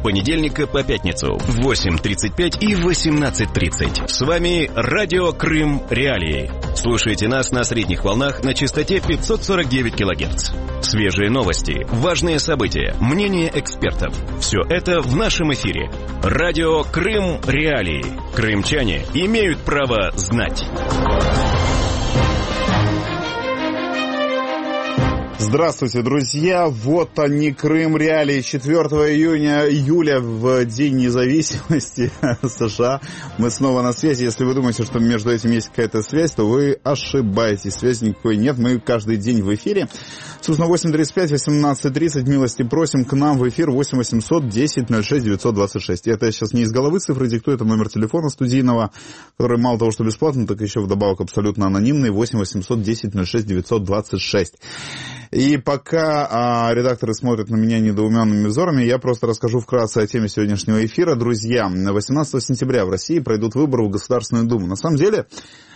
понедельника по пятницу в 8:35 и 18:30. С вами Радио Крым Реалии. Слушайте нас на средних волнах на частоте 549 кГц. Свежие новости, важные события, мнения экспертов. Все это в нашем эфире. Радио Крым Реалии. Крымчане имеют право знать. Здравствуйте, друзья! Вот они, Крым Реалии, 4 июля, в День независимости США. Мы снова на связи. Если вы думаете, что между этим есть какая-то связь, то вы ошибаетесь. Связи никакой нет. Мы каждый день в эфире. Собственно, 8:35, 18:30. Милости просим к нам в эфир 8 800 10 06 926. Это я сейчас не из головы цифры диктую, это номер телефона студийного, который мало того, что бесплатный, так еще вдобавок абсолютно анонимный. 8 800 10 06 926. И пока редакторы смотрят на меня недоуменными взорами, я просто расскажу вкратце о теме сегодняшнего эфира. Друзья, 18 сентября в России пройдут выборы в Государственную Думу. На самом деле,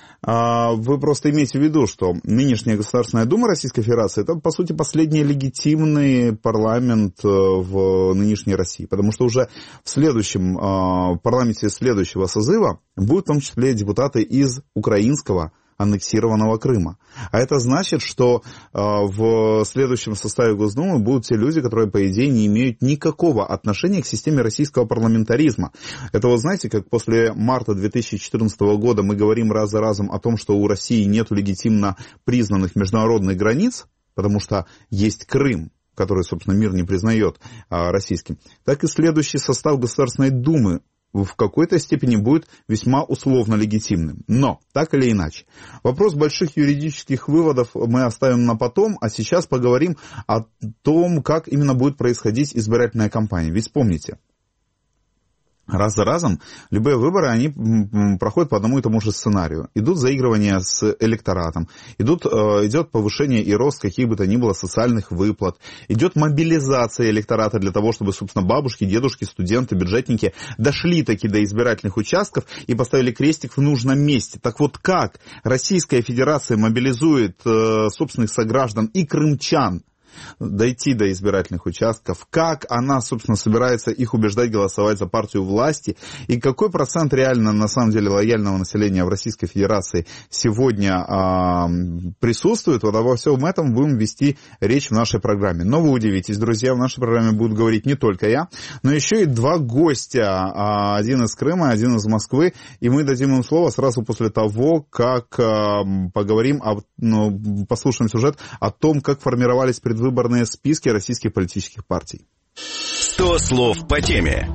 вы просто имейте в виду, что нынешняя Государственная Дума Российской Федерации — это, по сути, последний легитимный парламент в нынешней России. Потому что уже в следующем парламенте следующего созыва будут в том числе депутаты из украинского аннексированного Крыма. А это значит, что в следующем составе Госдумы будут те люди, которые, по идее, не имеют никакого отношения к системе российского парламентаризма. Это вот знаете, как после марта 2014 года мы говорим раз за разом о том, что у России нет легитимно признанных международных границ, потому что есть Крым, который, собственно, мир не признает российским, так и следующий состав Государственной Думы в какой-то степени будет весьма условно легитимным. Но, так или иначе, вопрос больших юридических выводов мы оставим на потом, а сейчас поговорим о том, как именно будет происходить избирательная кампания. Ведь помните, раз за разом любые выборы, они проходят по одному и тому же сценарию. Идут заигрывания с электоратом, идет повышение и рост каких бы то ни было социальных выплат, идет мобилизация электората для того, чтобы, собственно, бабушки, дедушки, студенты, бюджетники дошли таки до избирательных участков и поставили крестик в нужном месте. Так вот, как Российская Федерация мобилизует собственных сограждан и крымчан дойти до избирательных участков, как она, собственно, собирается их убеждать голосовать за партию власти, и какой процент реально, на самом деле, лояльного населения в Российской Федерации сегодня присутствует, вот обо всем этом будем вести речь в нашей программе. Но вы удивитесь, друзья, в нашей программе будут говорить не только я, но еще и два гостя, один из Крыма, один из Москвы, и мы дадим им слово сразу после того, как поговорим, послушаем сюжет о том, как формировались предвыборные списки российских политических партий. 100 слов по теме.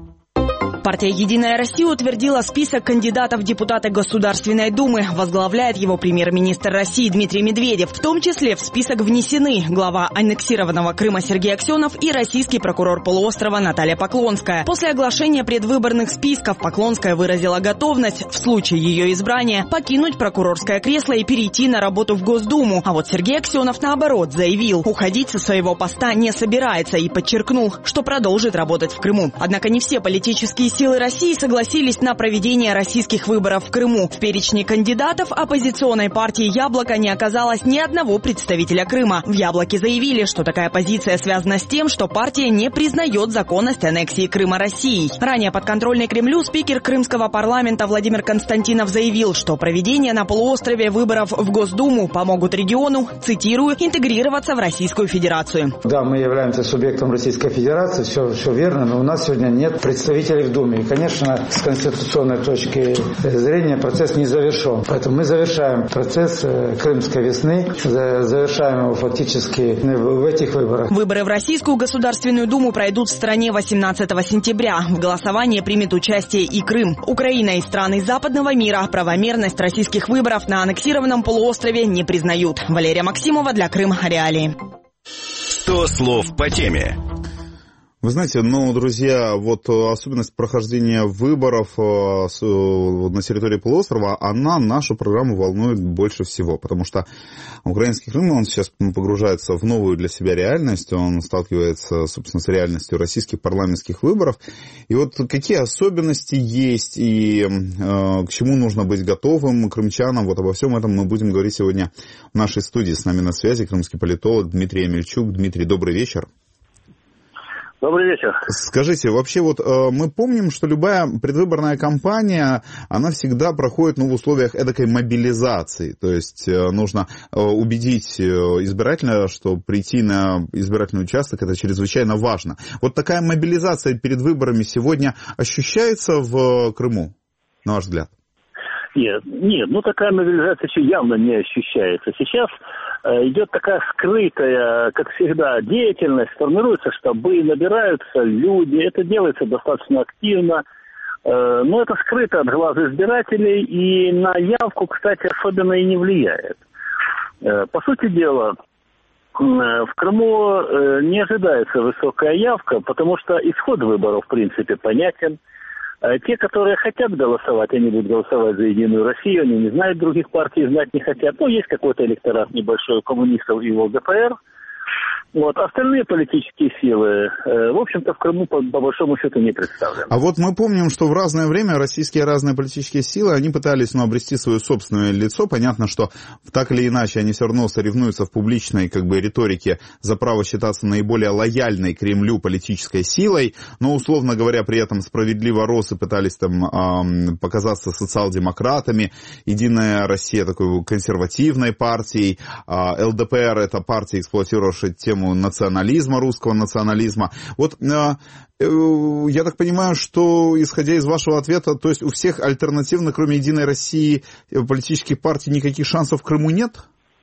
Партия «Единая Россия» утвердила список кандидатов в депутаты Государственной Думы. Возглавляет его премьер-министр России Дмитрий Медведев. В том числе в список внесены глава аннексированного Крыма Сергей Аксенов и российский прокурор полуострова Наталья Поклонская. После оглашения предвыборных списков Поклонская выразила готовность, в случае ее избрания, покинуть прокурорское кресло и перейти на работу в Госдуму. А вот Сергей Аксенов, наоборот, заявил, уходить со своего поста не собирается и подчеркнул, что продолжит работать в Крыму. Однако не все политические силы России согласились на проведение российских выборов в Крыму. В перечне кандидатов оппозиционной партии «Яблоко» не оказалось ни одного представителя Крыма. В «Яблоке» заявили, что такая позиция связана с тем, что партия не признает законность аннексии Крыма Россией. Ранее подконтрольный Кремлю спикер крымского парламента Владимир Константинов заявил, что проведение на полуострове выборов в Госдуму помогут региону, цитирую, интегрироваться в Российскую Федерацию. Да, мы являемся субъектом Российской Федерации, все верно, но у нас сегодня нет представителей в Думе. И, конечно, с конституционной точки зрения процесс не завершен. Поэтому мы завершаем процесс Крымской весны, завершаем его фактически в этих выборах. Выборы в Российскую Государственную Думу пройдут в стране 18 сентября. В голосовании примет участие и Крым. Украина и страны западного мира правомерность российских выборов на аннексированном полуострове не признают. Валерия Максимова для Крым Реалии. 100 слов по теме. Вы знаете, друзья, вот особенность прохождения выборов на территории полуострова, она нашу программу волнует больше всего, потому что украинский Крым, он сейчас погружается в новую для себя реальность, он сталкивается, собственно, с реальностью российских парламентских выборов. И вот какие особенности есть и к чему нужно быть готовым крымчанам, вот обо всем этом мы будем говорить сегодня в нашей студии. С нами на связи крымский политолог Дмитрий Амельчук. Дмитрий, добрый вечер. Добрый вечер. Скажите, вообще вот мы помним, что любая предвыборная кампания, она всегда проходит в условиях эдакой мобилизации. То есть нужно убедить избирателя, что прийти на избирательный участок это чрезвычайно важно. Вот такая мобилизация перед выборами сегодня ощущается в Крыму, на ваш взгляд? Нет, такая мобилизация еще явно не ощущается. Сейчас идет такая скрытая, как всегда, деятельность, формируются штабы, набираются люди, это делается достаточно активно, но это скрыто от глаз избирателей и на явку, кстати, особенно и не влияет. По сути дела, в Крыму не ожидается высокая явка, потому что исход выборов, в принципе, понятен. Те, которые хотят голосовать, они будут голосовать за «Единую Россию», они не знают других партий, знать не хотят. Есть какой-то электорат небольшой у коммунистов и у ЛДПР. Остальные политические силы, в общем-то, в Крыму по большому счету не представлены. А вот мы помним, что в разное время российские разные политические силы, они пытались обрести свое собственное лицо. Понятно, что так или иначе они все равно соревнуются в публичной риторике за право считаться наиболее лояльной Кремлю политической силой, но, условно говоря, при этом справедливо росы пытались показаться социал-демократами, «Единая Россия» такой консервативной партией, ЛДПР это партия, эксплуатировавшая тему национализма, русского национализма. Я так понимаю, что, исходя из вашего ответа, то есть у всех альтернативных, кроме «Единой России», политических партий никаких шансов в Крыму нет?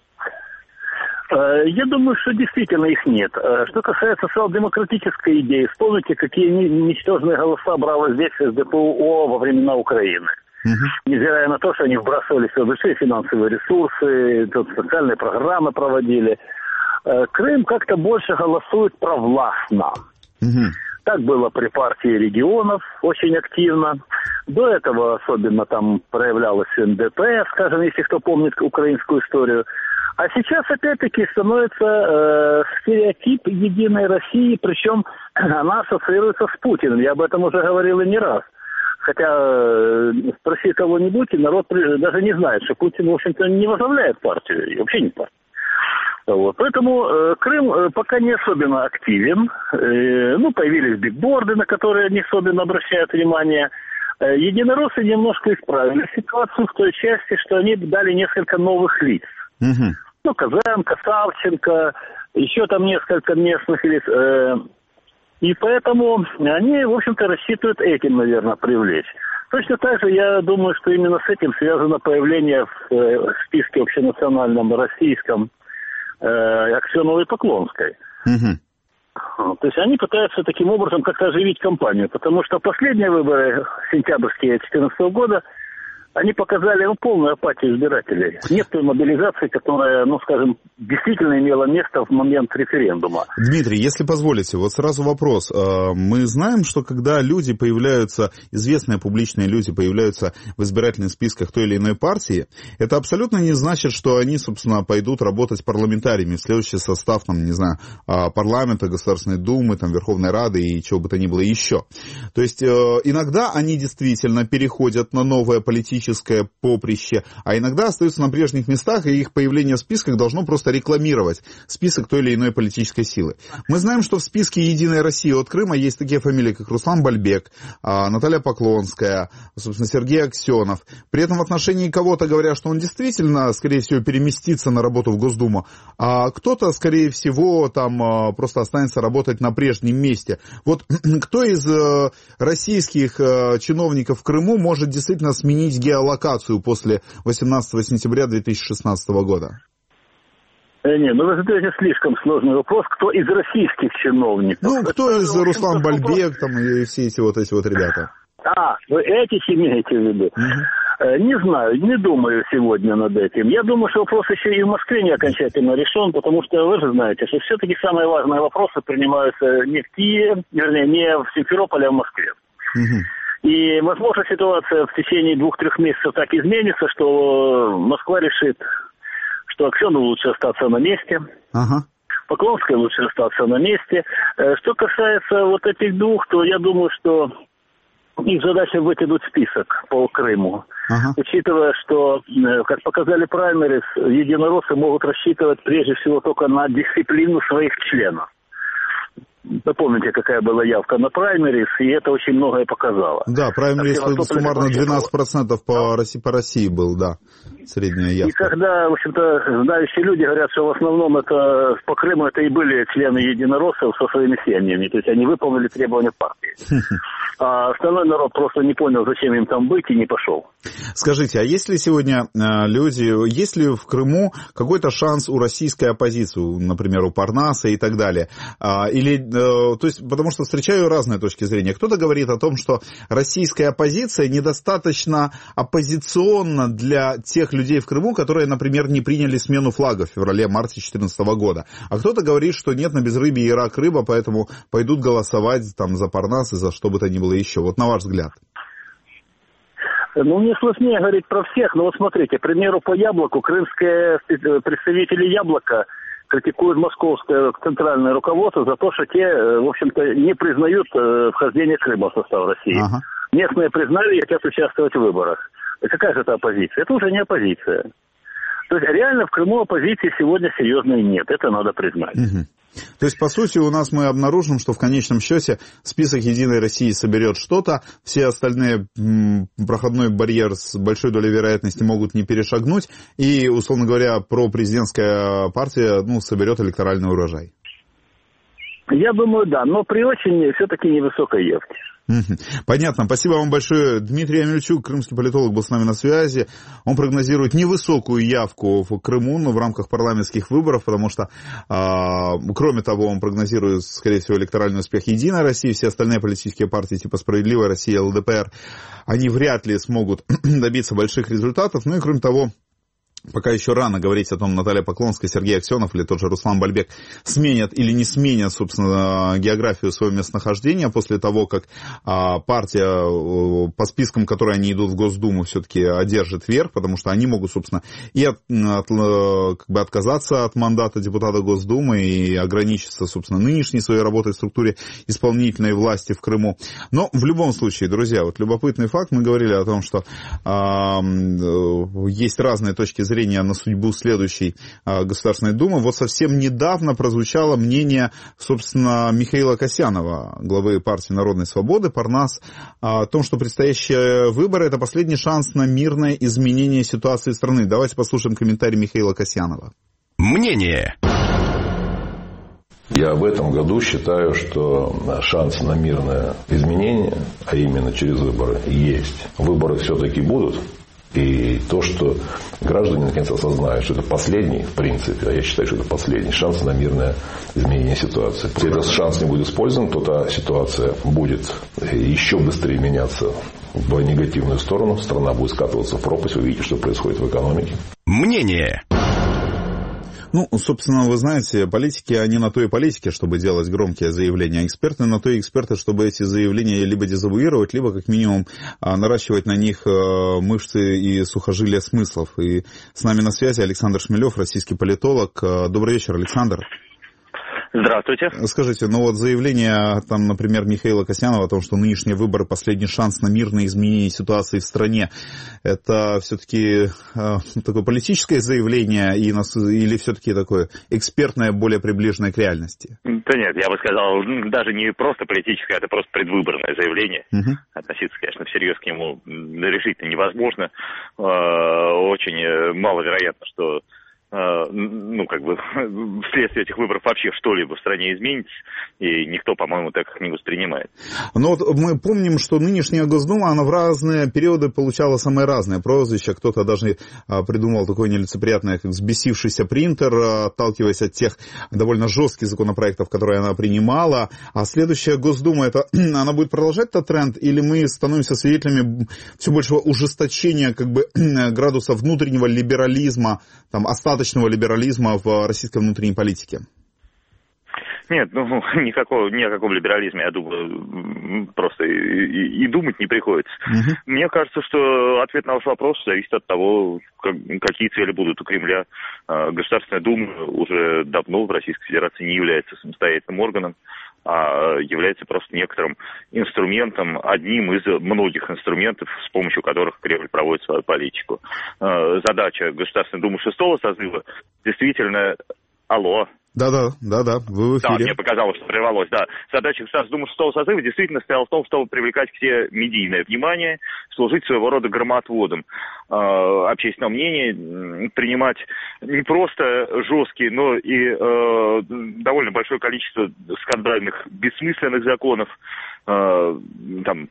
Я думаю, что действительно их нет. Что касается социал-демократической идеи, вспомните, какие ничтожные голоса брало здесь СДПУ во времена Украины. Невзирая на то, что они вбрасывали все большие финансовые ресурсы, социальные программы проводили. Крым как-то больше голосует провластно. Так было при партии регионов очень активно. До этого особенно там проявлялась НДП, скажем, если кто помнит украинскую историю. А сейчас опять-таки становится стереотип «Единой России», причем она ассоциируется с Путиным. Я об этом уже говорил и не раз. Хотя спроси кого-нибудь, и народ даже не знает, что Путин, в общем-то, не возглавляет партию, и вообще не партию. Поэтому Крым пока не особенно активен. Появились бигборды, на которые не особенно обращают внимание. Единороссы немножко исправили ситуацию в той части, что они дали несколько новых лиц. Козенко, Савченко, еще там несколько местных лиц. И поэтому они, в общем-то, рассчитывают этим, наверное, привлечь. Точно так же, я думаю, что именно с этим связано появление в списке общенациональном российском Аксеновой и Поклонской. То есть они пытаются таким образом как-то оживить кампанию, потому что последние выборы сентябрьские 2014 года, они показали полную апатию избирателей. Нет той мобилизации, которая, действительно имела место в момент референдума. Дмитрий, если позволите, сразу вопрос. Мы знаем, что когда люди появляются, известные публичные люди появляются в избирательных списках той или иной партии, это абсолютно не значит, что они, собственно, пойдут работать парламентариями в следующий состав, парламента, Государственной Думы, Верховной Рады и чего бы то ни было еще. То есть иногда они действительно переходят на новое политическое поприще, а иногда остаются на прежних местах, и их появление в списках должно просто рекламировать список той или иной политической силы. Мы знаем, что в списке «Единой России» от Крыма есть такие фамилии, как Руслан Бальбек, Наталья Поклонская, собственно, Сергей Аксенов. При этом в отношении кого-то говорят, что он действительно, скорее всего, переместится на работу в Госдуму, а кто-то, скорее всего, просто останется работать на прежнем месте. Кто из российских чиновников в Крыму может действительно сменить геолокацию после 18 сентября 2016 года? Вы задаете слишком сложный вопрос. Кто из российских чиновников? Кто из Руслан Бальбек и все эти ребята? Вы этих имеете в виду? Не знаю, не думаю сегодня над этим. Я думаю, что вопрос еще и в Москве не окончательно решен, потому что вы же знаете, что все-таки самые важные вопросы принимаются не в Киеве, не в Симферополе, а в Москве. И, возможно, ситуация в течение 2-3 месяцев так изменится, что Москва решит, что Аксенову лучше остаться на месте, Поклонской лучше остаться на месте. Что касается этих двух, то я думаю, что их задача вытянуть список по Крыму. Учитывая, что, как показали праймерис, единороссы могут рассчитывать прежде всего только на дисциплину своих членов. Напомните, какая была явка на праймерис, и это очень многое показало. Да, праймерис суммарно 12% по России был, да, средняя явка. И когда, в общем-то, знающие люди говорят, что в основном это по Крыму это и были члены единороссов со своими семьями, то есть они выполнили требования партии. А остальной народ просто не понял, зачем им там быть, и не пошел. Скажите, а есть ли сегодня есть ли в Крыму какой-то шанс у российской оппозиции, например, у Парнаса и так далее? То есть, потому что встречаю разные точки зрения. Кто-то говорит о том, что российская оппозиция недостаточно оппозиционна для тех людей в Крыму, которые, например, не приняли смену флага в феврале-марте 2014 года. А кто-то говорит, что нет, на безрыбье и рак рыба, поэтому пойдут голосовать там за Парнас и за что бы то ни было еще. Вот на ваш взгляд. Ну, мне сложнее говорить про всех, но вот смотрите, к примеру, по Яблоку, крымские представители Яблока критикуют московское центральное руководство за то, что те, в общем-то, не признают вхождение Крыма в состав России. Ага. Местные признали и хотят участвовать в выборах. И какая же это оппозиция? Это уже не оппозиция. То есть реально в Крыму оппозиции сегодня серьезной нет, это надо признать. Угу. То есть, по сути, у нас мы обнаружим, что в конечном счете список «Единой России» соберет что-то, все остальные проходной барьер с большой долей вероятности могут не перешагнуть, и, условно говоря, пропрезидентская партия соберет электоральный урожай. Я думаю, да, но при очень все-таки невысокой явке. Понятно. Спасибо вам большое. Дмитрий Амельчук, крымский политолог, был с нами на связи. Он прогнозирует невысокую явку в Крыму, но в рамках парламентских выборов, потому что, кроме того, он прогнозирует, скорее всего, электоральный успех «Единой России». Все остальные политические партии типа «Справедливая Россия», ЛДПР, они вряд ли смогут добиться больших результатов. Ну и, кроме того, пока еще рано говорить о том, Наталья Поклонская, Сергей Аксенов или тот же Руслан Бальбек сменят или не сменят, собственно, географию своего местонахождения после того, как партия по спискам, которые они идут в Госдуму, все-таки одержит верх, потому что они могут, собственно, и отказаться от мандата депутата Госдумы и ограничиться, собственно, нынешней своей работой в структуре исполнительной власти в Крыму. Но в любом случае, друзья, вот любопытный факт, мы говорили о том, что есть разные точки зрения на судьбу следующей Государственной Думы. Вот совсем недавно прозвучало мнение, собственно, Михаила Касьянова, главы партии Народной Свободы, Парнас, о том, что предстоящие выборы – это последний шанс на мирное изменение ситуации страны. Давайте послушаем комментарий Михаила Касьянова. Мнение. Я в этом году считаю, что шанс на мирное изменение, а именно через выборы, есть. Выборы все-таки будут. И то, что граждане наконец осознают, что это последний, в принципе, а я считаю, что это последний шанс на мирное изменение ситуации. Если этот шанс не будет использован, то та ситуация будет еще быстрее меняться в негативную сторону. Страна будет скатываться в пропасть. Вы видите, что происходит в экономике. Мнение. Ну, собственно, вы знаете, политики, они на то и политики, чтобы делать громкие заявления, а эксперты на то и эксперты, чтобы эти заявления либо дезавуировать, либо, как минимум, наращивать на них мышцы и сухожилия смыслов. И с нами на связи Александр Шмелев, российский политолог. Добрый вечер, Александр. Здравствуйте. Скажите, ну вот заявление, там, например, Михаила Касьянова о том, что нынешние выборы – последний шанс на мирное изменение ситуации в стране, это все-таки такое политическое заявление или все-таки такое экспертное, более приближенное к реальности? Да нет, я бы сказал, даже не просто политическое, это просто предвыборное заявление. Относиться, конечно, всерьез к нему решительно невозможно. Очень маловероятно, что вследствие этих выборов вообще что-либо в стране изменится, и никто, по-моему, так их не воспринимает. Но вот мы помним, что нынешняя Госдума, она в разные периоды получала самые разные прозвища. Кто-то даже придумал такое нелицеприятное, как «взбесившийся принтер», отталкиваясь от тех довольно жестких законопроектов, которые она принимала. А следующая Госдума, она будет продолжать этот тренд, или мы становимся свидетелями все большего ужесточения градуса внутреннего либерализма, остаточного либерализма в российской внутренней политике? Нет, ни о каком либерализме, я думаю, просто и думать не приходится. Мне кажется, что ответ на ваш вопрос зависит от того, какие цели будут у Кремля. Государственная Дума уже давно в Российской Федерации не является самостоятельным органом, а является просто некоторым инструментом, одним из многих инструментов, с помощью которых Кремль проводит свою политику. Задача Государственной Думы 6-го созыва действительно... Алло. Да, вы в эфире. Да, мне показалось, что прервалось, да. Задача Государственной Думы 6-го созыва действительно стояла в том, чтобы привлекать к себе медийное внимание, служить своего рода громотводом общественного мнения, принимать не просто жесткие, но и довольно большое количество скандальных, бессмысленных законов, там,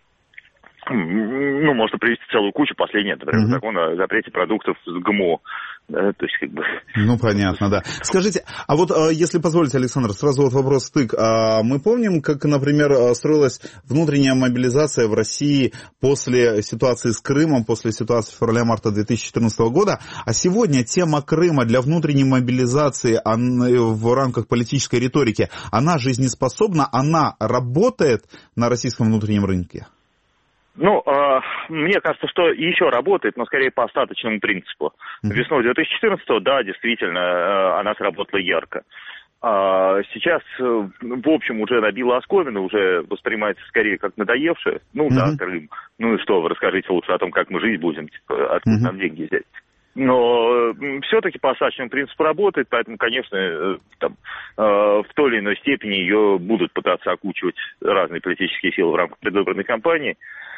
ну, можно привести целую кучу. Последний, например, закон о запрете продуктов с ГМО. Да, то есть, как бы... Ну, понятно, да. Скажите, а вот, если позволите, Александр, сразу вот вопрос стык. Мы помним, как, например, строилась внутренняя мобилизация в России после ситуации с Крымом, после ситуации февраля-марта 2014 года, а сегодня тема Крыма для внутренней мобилизации в рамках политической риторики, она жизнеспособна, она работает на российском внутреннем рынке? Ну, мне кажется, что еще работает, но скорее по остаточному принципу. Весной 2014-го, да, действительно, она сработала ярко. Сейчас, в общем, уже набила оскомину, уже воспринимается скорее как надоевшее. Ну, да, Крым. Ну и что, вы расскажите лучше о том, как мы жить будем, типа, откуда нам деньги взять. Но все-таки по остаточному принципу работает, поэтому, конечно, там, в той или иной степени ее будут пытаться окучивать разные политические силы в рамках предвыборной кампании.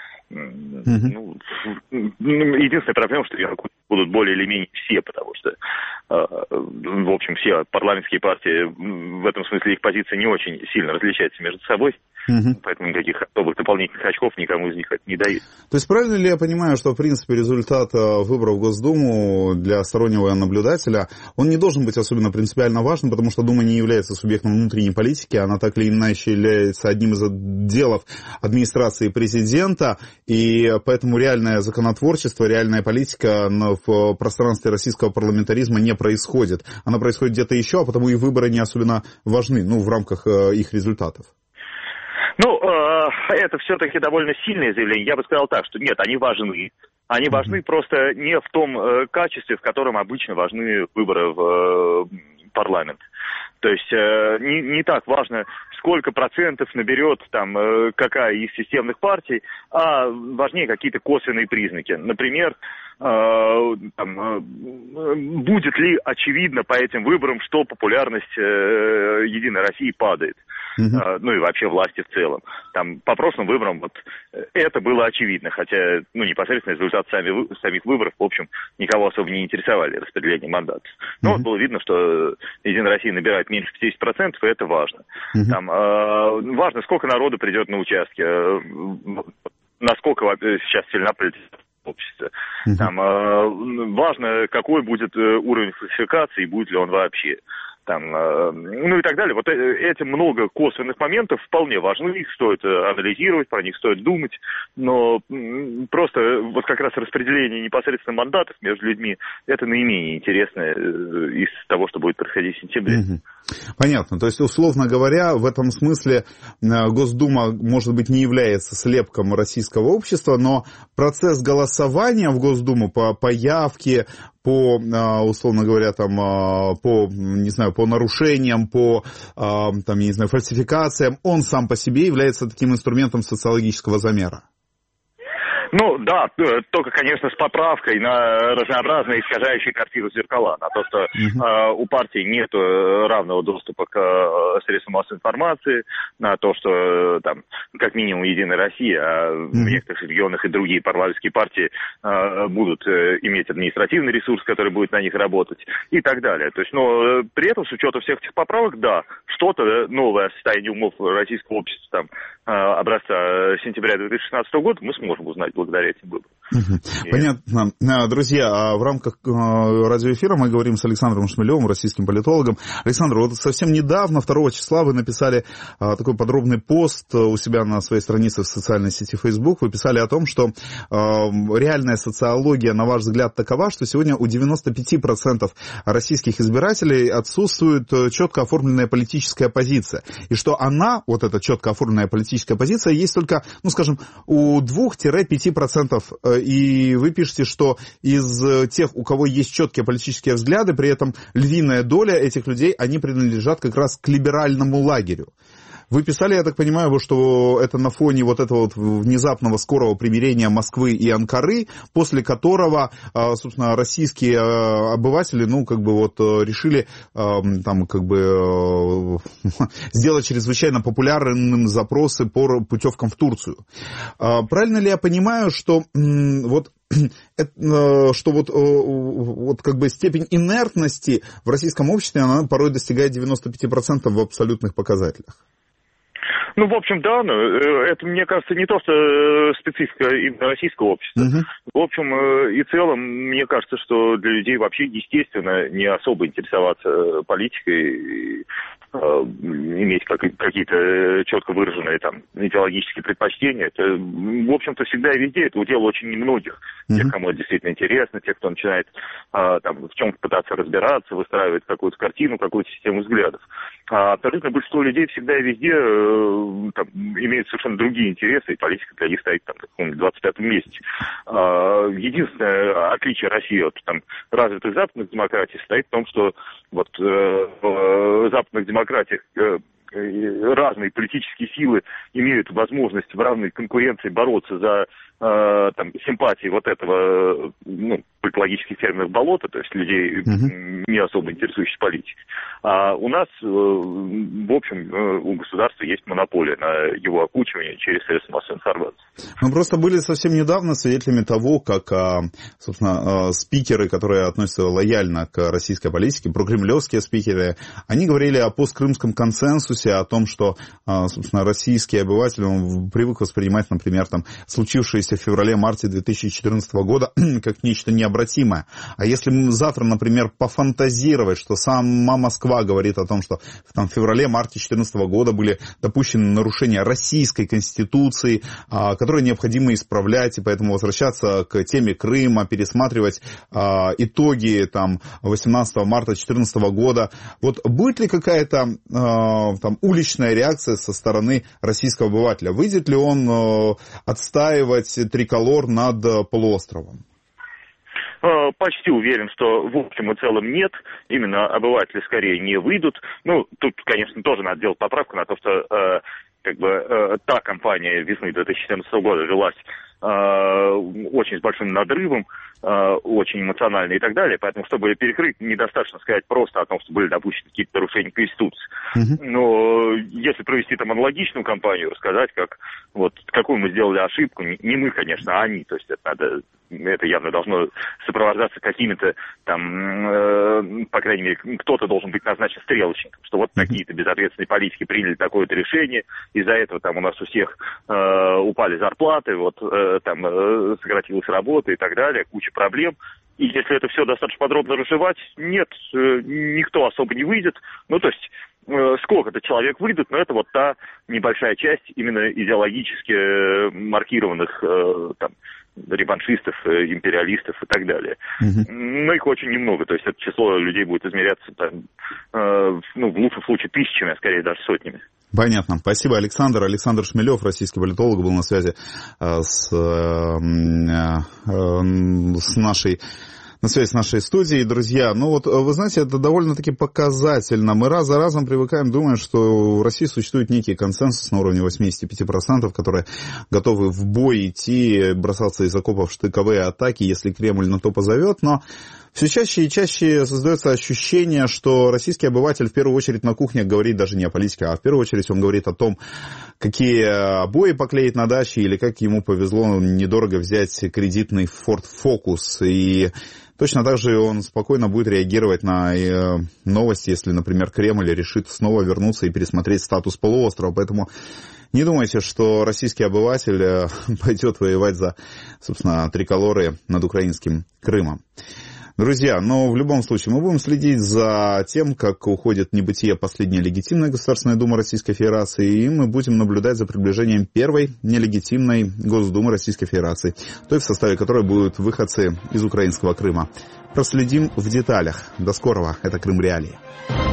Ну, единственная проблема, что ее будут более или менее все, потому что, в общем, все парламентские партии, в этом смысле их позиции не очень сильно различаются между собой. Поэтому никаких особых дополнительных очков никому из них это не дают. То есть правильно ли я понимаю, что, в принципе, результат выборов в Госдуму для стороннего наблюдателя, он не должен быть особенно принципиально важным, потому что Дума не является субъектом внутренней политики, она так или иначе является одним из отделов администрации президента, и поэтому реальное законотворчество, реальная политика в пространстве российского парламентаризма не происходит. Она происходит где-то еще, а потому и выборы не особенно важны, ну, в рамках их результатов. Ну, это все-таки довольно сильное заявление. Я бы сказал так, что нет, они важны. Они важны просто не в том качестве, в котором обычно важны выборы в парламент. То есть не так важно, сколько процентов наберет там какая из системных партий, а важнее какие-то косвенные признаки. Например, там, будет ли очевидно по этим выборам, что популярность «Единой России» падает. Ну и вообще власти в целом. Там по прошлым выборам вот это было очевидно, хотя непосредственно результат самих выборов, в общем, никого особо не интересовали распределение мандатов. Но вот было видно, что «Единая Россия» набирает меньше 50%, и это важно. Там важно, сколько народу придет на участки, насколько сейчас сильна политическая общество. Там важно, какой будет уровень фальсификации, и будет ли он вообще. Там, ну и так далее. Вот эти много косвенных моментов вполне важны, их стоит анализировать, про них стоит думать, но просто вот как раз распределение непосредственно мандатов между людьми, это наименее интересное из того, что будет происходить в сентябре. Понятно. То есть, условно говоря, в этом смысле Госдума, может быть, не является слепком российского общества, но процесс голосования в Госдуму по явке, по, условно говоря, там, не знаю, по нарушениям, по, там, не знаю, фальсификациям, он сам по себе является таким инструментом социологического замера. Ну, да, только, конечно, с поправкой на разнообразные искажающие картину зеркала, на то, что у партии нет равного доступа к средствам массовой информации, на то, что там, как минимум, «Единая Россия», а в некоторых регионах и другие парламентские партии будут иметь административный ресурс, который будет на них работать, и так далее. То есть, но при этом, с учетом всех этих поправок, да, что-то новое о состоянии умов российского общества, там, образца сентября 2016 года мы сможем узнать благодаря этим выборам. Понятно. Друзья, в рамках радиоэфира мы говорим с Александром Шмелевым, российским политологом. Александр, вот совсем недавно, 2 числа, вы написали такой подробный пост у себя на своей странице в социальной сети Facebook. Вы писали о том, что реальная социология, на ваш взгляд, такова, что сегодня у 95% российских избирателей отсутствует четко оформленная политическая позиция. И что она, вот эта четко оформленная политическая позиция, есть только, ну, скажем, у 2-5%. И вы пишете, что из тех, у кого есть четкие политические взгляды, при этом львиная доля этих людей, они принадлежат как раз к либеральному лагерю. Вы писали, я так понимаю, что это на фоне вот этого вот внезапного скорого примирения Москвы и Анкары, после которого, собственно, российские обыватели, решили сделать чрезвычайно популярным запросы по путевкам в Турцию. Правильно ли я понимаю, что степень инертности в российском обществе, она порой достигает 95% в абсолютных показателях? Ну, в общем, да, но это, мне кажется, не то, что специфика именно российского общества. В общем и целом, мне кажется, что для людей вообще естественно не особо интересоваться политикой, иметь какие-то четко выраженные там идеологические предпочтения. Это, в общем-то, всегда и везде. Это удел очень немногих. Тех, кому это действительно интересно, тех, кто начинает в чем-то пытаться разбираться, выстраивать какую-то картину, какую-то систему взглядов. А абсолютно большинство людей всегда и везде имеют совершенно другие интересы, и политика для них стоит на каком-нибудь 25-м месте. Единственное отличие России от развитых западных демократий состоит в том, что в западных демократиях разные политические силы имеют возможность в равной конкуренции бороться за симпатии этого, по экологических терминах, болота, то есть людей, не особо интересующихся политикой. А у нас, в общем, у государства есть монополия на его окучивание через средства массовой информации. Мы просто были совсем недавно свидетелями того, как, собственно, спикеры, которые относятся лояльно к российской политике, прокремлевские спикеры, они говорили о посткрымском консенсусе, о том, что, собственно, российский обыватель, он привык воспринимать, например, случившееся в феврале-марте 2014 года как нечто необратимое. А если завтра, например, пофантазировать, что сама Москва говорит о том, что в феврале-марте 2014 года были допущены нарушения российской конституции, которые необходимо исправлять, и поэтому возвращаться к теме Крыма, пересматривать итоги 18 марта 2014 года. Будет ли какая-то уличная реакция со стороны российского обывателя? Выйдет ли он отстаивать триколор над полуостровом? Почти уверен, что в общем и целом нет. Именно обыватели скорее не выйдут. Тут, конечно, тоже надо делать поправку на то, что та кампания весны 2014 года велась очень с большим надрывом, очень эмоционально и так далее. Поэтому, чтобы перекрыть, недостаточно сказать просто о том, что были допущены какие-то нарушения Конституции. Но если провести аналогичную кампанию, рассказать, какую мы сделали ошибку, не мы, конечно, а они. То есть это явно должно сопровождаться какими-то по крайней мере, кто-то должен быть назначен стрелочником, что такие-то безответственные политики приняли такое-то решение, из-за этого у нас у всех упали зарплаты, сократилась работа и так далее, куча проблем. И если это все достаточно подробно разжевать, нет, никто особо не выйдет. Сколько-то человек выйдет, но это та небольшая часть именно идеологически маркированных реваншистов, империалистов и так далее. Но их очень немного, то есть это число людей будет измеряться в лучшем случае тысячами, а скорее даже сотнями. Понятно. Спасибо, Александр. Александр Шмелев, российский политолог, был на связи с нашей студией. Друзья, вы знаете, это довольно-таки показательно. Мы раз за разом привыкаем думать, что в России существует некий консенсус на уровне 85%, которые готовы в бой идти, бросаться из окопов в штыковые атаки, если Кремль на то позовет, но все чаще и чаще создается ощущение, что российский обыватель в первую очередь на кухне говорит даже не о политике, а в первую очередь он говорит о том, какие обои поклеить на даче или как ему повезло недорого взять кредитный Ford Focus. И точно так же он спокойно будет реагировать на новости, если, например, Кремль решит снова вернуться и пересмотреть статус полуострова. Поэтому не думайте, что российский обыватель пойдет воевать за, собственно, триколоры над украинским Крымом. Друзья, но в любом случае мы будем следить за тем, как уходит в небытие последняя легитимная Государственная Дума Российской Федерации, и мы будем наблюдать за приближением первой нелегитимной Госдумы Российской Федерации, той, в составе которой будут выходцы из украинского Крыма. Проследим в деталях. До скорого. Это Крым Реалии.